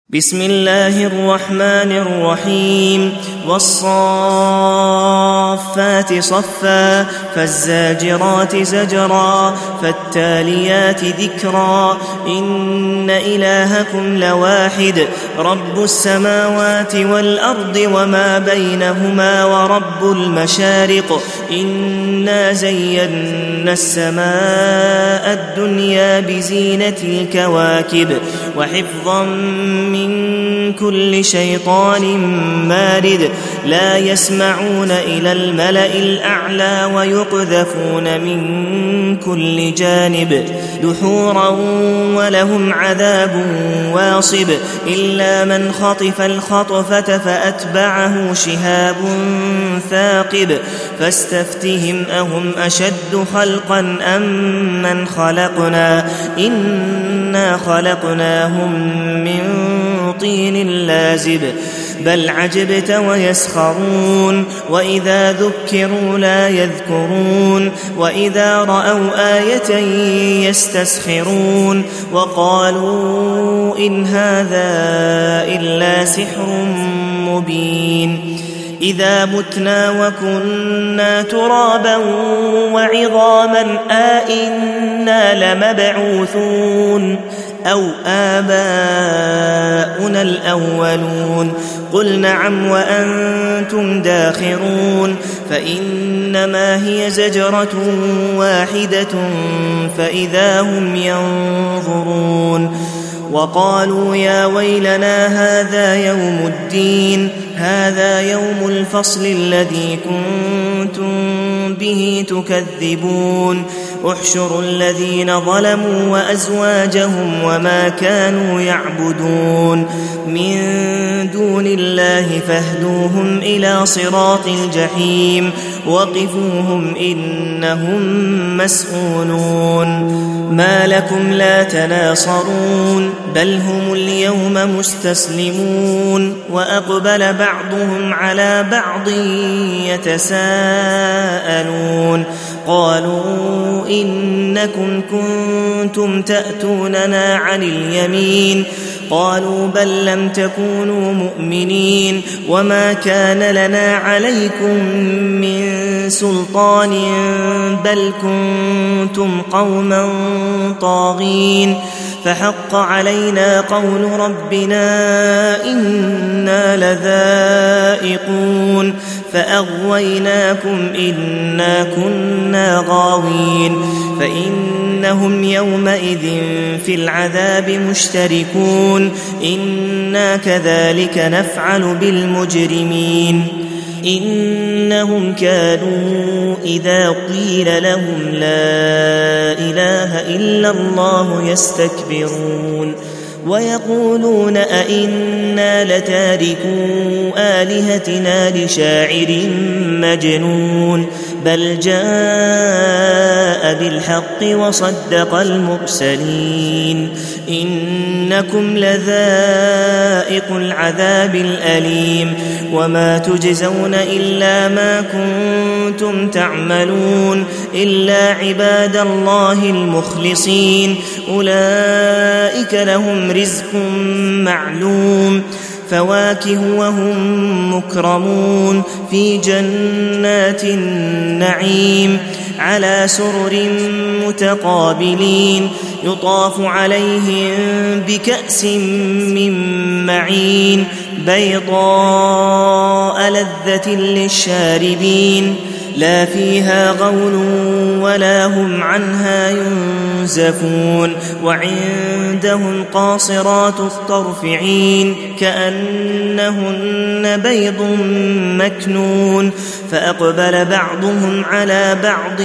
بسم الله الرحمن الرحيم والصافات صفا فالزاجرات زجرا فالتاليات ذكرا إن إلهكم لواحد رب السماوات والأرض وما بينهما ورب المشارق إنا زينا السماء الدنيا بزينة الكواكب وحفظا من كل شيطان مارد لا يسمعون إلى الملأ الأعلى ويقذفون من كل جانب دحورا ولهم عذاب واصب إلا من خطف الخطفة فأتبعه شهاب ثاقب فاستفتهم أهم أشد خلقا أم من خلقنا إنا خلقناهم من طين لازب بل عجبت ويسخرون وإذا ذكروا لا يذكرون وإذا رأوا آية يستسخرون وقالوا إن هذا إلا سحر مبين إذا متنا وكنا ترابا وعظاما أئنا لمبعوثون أو آباؤنا الأولون قل نعم وأنتم داخرون فإنما هي زجرة واحدة فإذا هم ينظرون وقالوا يا ويلنا هذا يوم الدين هذا يوم الفصل الذي كنتم به تكذبون احشروا الذين ظلموا وأزواجهم وما كانوا يعبدون من دون الله فاهدوهم إلى صراط الجحيم وقفوهم إنهم مسؤولون ما لكم لا تناصرون بل هم اليوم مستسلمون وأقبل بعضهم على بعض يتساءلون قالوا إنكم كنتم تأتوننا عن اليمين قالوا بل لم تكونوا مؤمنين وما كان لنا عليكم من سلطان بل كنتم قوما طاغين فحق علينا قول ربنا إنا لذائقون فأغويناكم إنا كنا غاوين فإنهم يومئذ في العذاب مشتركون إنا كذلك نفعل بالمجرمين إنهم كانوا إذا قيل لهم لا إله إلا الله يستكبرون ويقولون أئنا لتاركو آلهتنا لشاعر مجنون بل جاء بالحق وصدق المرسلين إنكم لذائق العذاب الأليم وما تجزون إلا ما كنتم تعملون إلا عباد الله المخلصين أولئك لهم رزق معلوم فواكه وهم مكرمون في جنات النعيم على سرر متقابلين يطاف عليهم بكأس من معين بيضاء لذة للشاربين لا فيها غول ولا هم عنها ينزفون وعندهم قاصرات الطرف عين كأنهن بيض مكنون فأقبل بعضهم على بعض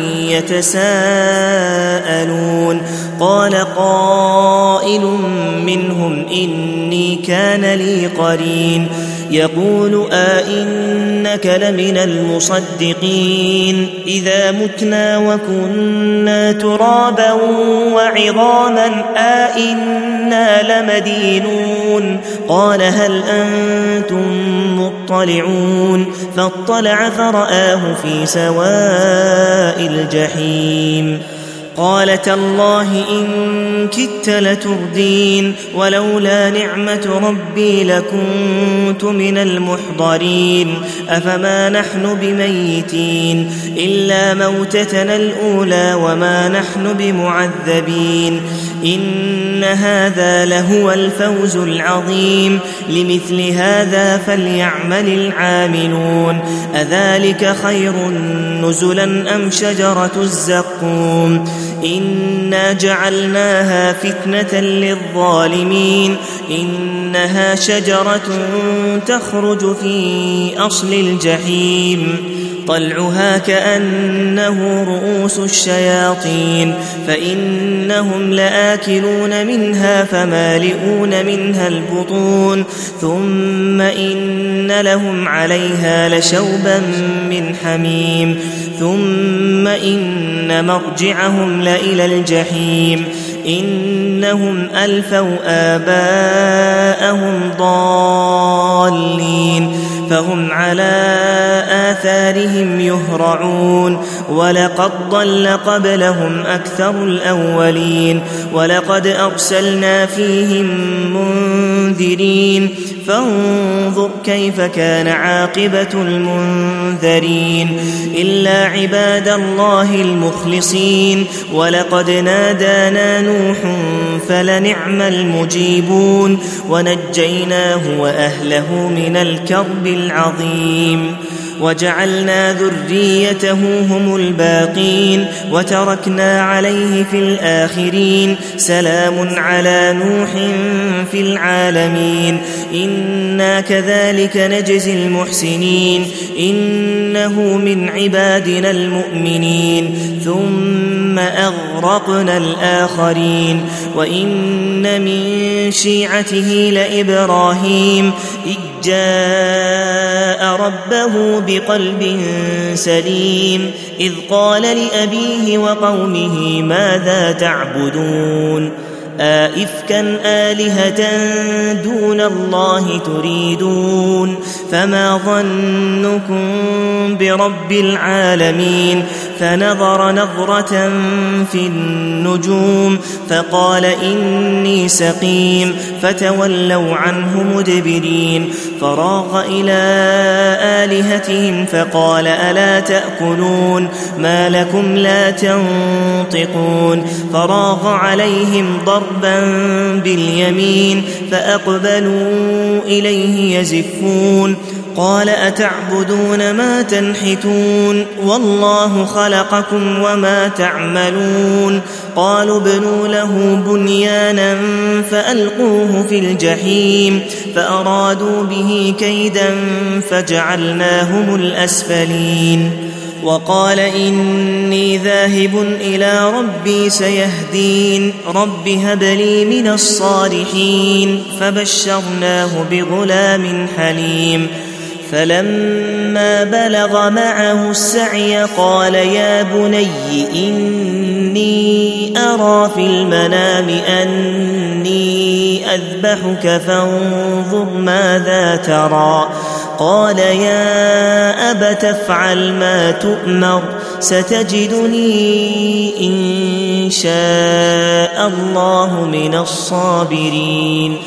يتساءلون قال قائل منهم إني كان لي قرين يقول أئنك لمن المصدقين إذا متنا وكنا ترابا وعظاما أئنا لمدينون قال هل أنتم مطلعون فاطلع فرآه في سواء الجحيم قال تالله إن كدت لتردين ولولا نعمة ربي لكنت من المحضرين أفما نحن بميتين إلا موتتنا الأولى وما نحن بمعذبين إن هذا لهو الفوز العظيم لمثل هذا فليعمل العاملون أذلك خير نزلا أم شجرة الزقوم إنا جعلناها فتنة للظالمين إنها شجرة تخرج في أصل الجحيم طلعها كأنه رؤوس الشياطين فإنهم لآكلون منها فمالئون منها البطون ثم إن لهم عليها لشوبا من حميم ثم إن مرجعهم لإلى الجحيم إنهم ألفوا آباءهم ضالين فهم على آثارهم يهرعون ولقد ضل قبلهم أكثر الأولين ولقد أرسلنا فيهم منذرين فانظر كيف كان عاقبة المنذرين إلا عباد الله المخلصين ولقد نادانا نوح فلنعم المجيبون ونجيناه وأهله من الكرب العظيم وجعلنا ذريته هم الباقين وتركنا عليه في الآخرين سلام على نوح في العالمين إنا كذلك نجزي المحسنين إنه من عبادنا المؤمنين ثم أغرقنا الآخرين وإن من شيعته لإبراهيم إذ جاء ربه بقلب سليم إذ قال لأبيه وقومه ماذا تعبدون أئفكا آلهة دون الله تريدون فما ظنكم برب العالمين فنظر نظرة في النجوم فقال إني سقيم فتولوا عنه مدبرين فراغ إلى آلهتهم فقال ألا تأكلون ما لكم لا تنطقون فراغ عليهم ضربا باليمين فأقبلوا إليه يزفون قال أتعبدون ما تنحتون والله خلقكم وما تعملون قالوا ابنوا له بنيانا فألقوه في الجحيم فأرادوا به كيدا فجعلناهم الأسفلين وقال إني ذاهب إلى ربي سيهدين رب هب لي من الصالحين فبشرناه بغلام حليم فلما بلغ معه السعي قال يا بني إني أرى في المنام أني أذبحك فانظر ماذا ترى قال يا أبت افعل ما تؤمر ستجدني إن شاء الله من الصابرين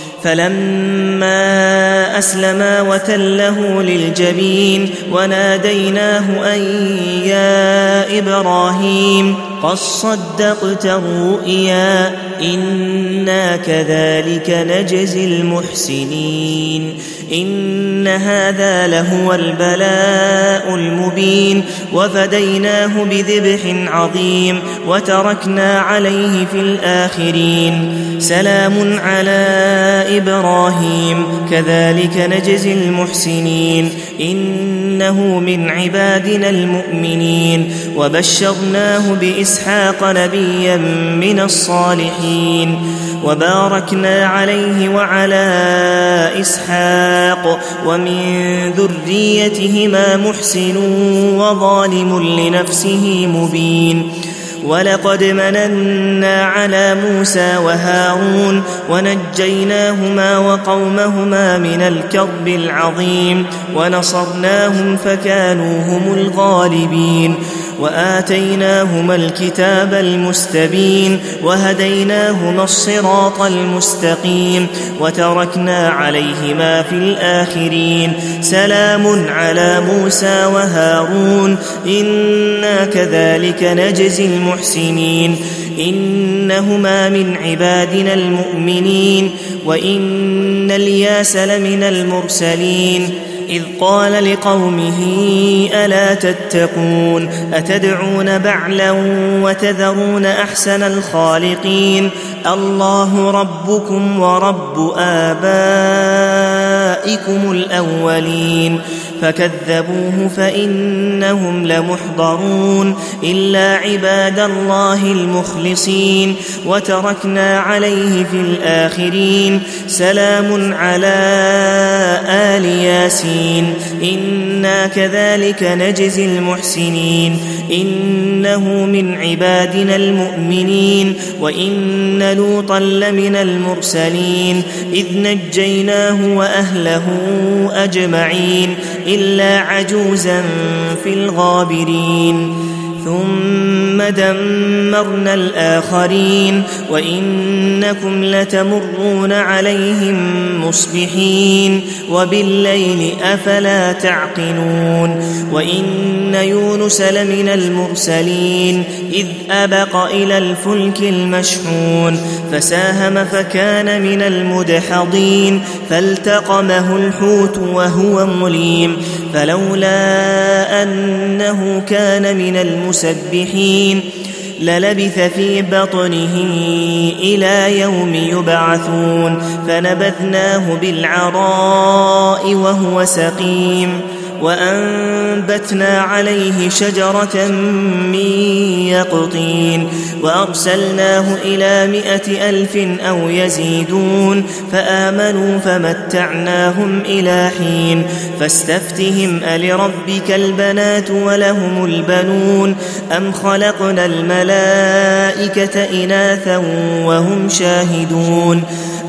فلما أسلما وتله للجبين وناديناه أن يا إبراهيم قد صدقت الرؤيا إنا كذلك نجزي المحسنين إن هذا لهو البلاء المبين وفديناه بذبح عظيم وتركنا عليه في الآخرين سلام على إبراهيم كذلك نجزي المحسنين إنه من عبادنا المؤمنين وبشرناه بإسحاق نبيا من الصالحين وباركنا عليه وعلى إسحاق ومن ذريتهما محسن وظالم لنفسه مبين ولقد مننا على موسى وهارون ونجيناهما وقومهما من الكرب العظيم ونصرناهم فكانوا هم الغالبين وآتيناهما الكتاب المستبين وهديناهما الصراط المستقيم وتركنا عليهما في الآخرين سلام على موسى وهارون إنا كذلك نجزي المحسنين إنهما من عبادنا المؤمنين وإن الياس لمن المرسلين إذ قال لقومه ألا تتقون أتدعون بعلا وتذرون أحسن الخالقين الله ربكم ورب آبائكم الأولين فكذبوه فإنهم لمحضرون إلا عباد الله المخلصين وتركنا عليه في الآخرين سلام على آل ياسين إنا كذلك نجزي المحسنين إنه من عبادنا المؤمنين وإن لوطا لمن المرسلين إذ نجيناه وأهله أجمعين إلا عجوزا في الغابرين ثم دمرنا الآخرين وإنكم لتمرون عليهم مصبحين وبالليل أفلا تعقلون وإن يونس لمن المرسلين إذ أبق إلى الفلك المشحون فساهم فكان من المدحضين فالتقمه الحوت وهو مليم فلولا أنه كان من المسبحين للبث في بطنه إلى يوم يبعثون فنبذناه بالعراء وهو سقيم وأنبتنا عليه شجرة من يقطين وأرسلناه إلى 100,000 أو يزيدون فآمنوا فمتعناهم إلى حين فاستفتهم ألربك البنات ولهم البنون أم خلقنا الملائكة إناثا وهم شاهدون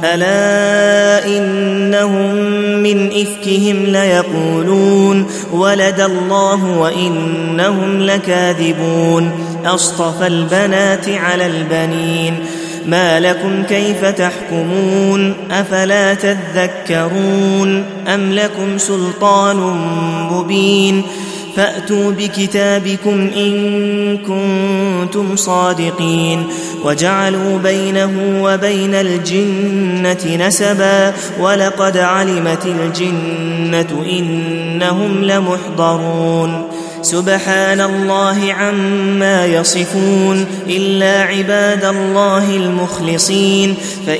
ألا إنهم من إفكهم ليقولون ولد الله وإنهم لكاذبون أصطفى البنات على البنين ما لكم كيف تحكمون أفلا تذكرون أم لكم سلطان مبين فأتوا بكتابكم إن كنتم صادقين وجعلوا بينه وبين الجنة نسبا ولقد علمت الجنة إنهم لمحضرون سبحان الله عما يصفون إلا عباد الله المخلصين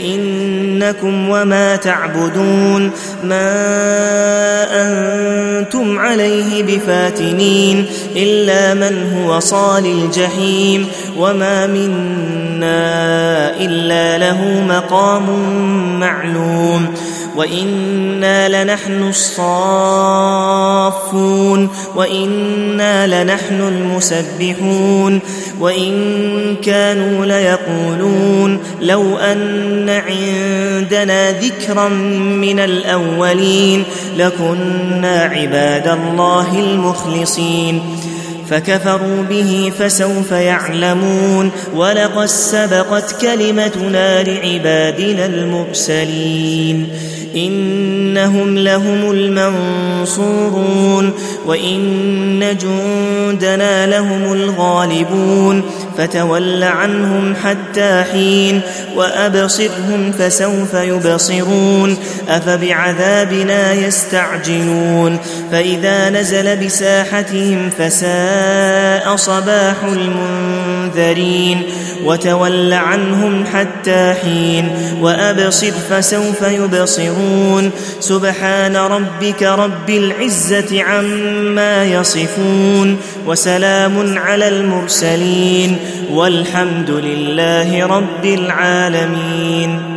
فإنكم وما تعبدون ما أنتم عليه بفاتنين إلا من هو صال الجحيم وما منا إلا له مقام معلوم وإنا لنحن الصافون وإنا لنحن المسبحون وإن كانوا ليقولون لو أن عندنا ذكرا من الأولين لكنا عباد الله المخلصين فكفروا به فسوف يعلمون ولقد سبقت كلمتنا لعبادنا المرسلين إنهم لهم المنصورون وإن جندنا لهم الغالبون فتول عنهم حتى حين وأبصرهم فسوف يبصرون أفبعذابنا يستعجلون فإذا نزل بساحتهم فساء صباح المنذرين وتول عنهم حتى حين وأبصر فسوف يبصرون سبحان ربك رب العزة عما يصفون وسلام على المرسلين والحمد لله رب العالمين.